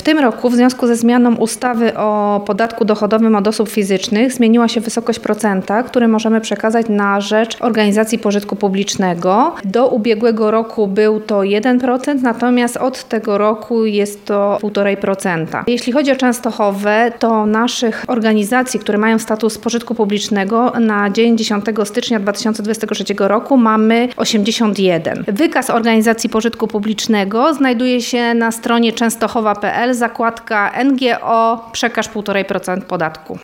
tym roku w związku ze zmianą ustawy o podatku dochodowym od osób fizycznych zmieniła się wysokość procenta, który możemy przekazać na rzecz organizacji pożytku publicznego. Do ubiegłego roku był to 1%, natomiast od tego roku jest to 1,5%. Jeśli chodzi o Częstochowę, to naszych organizacji, które mają status pożytku publicznego na dzień 10 stycznia 2023 roku mamy 81. Wykaz organizacji pożytku publicznego znajduje się na stronie częstochowa.pl, zakładka NGO, przekaż 1,5% podatku.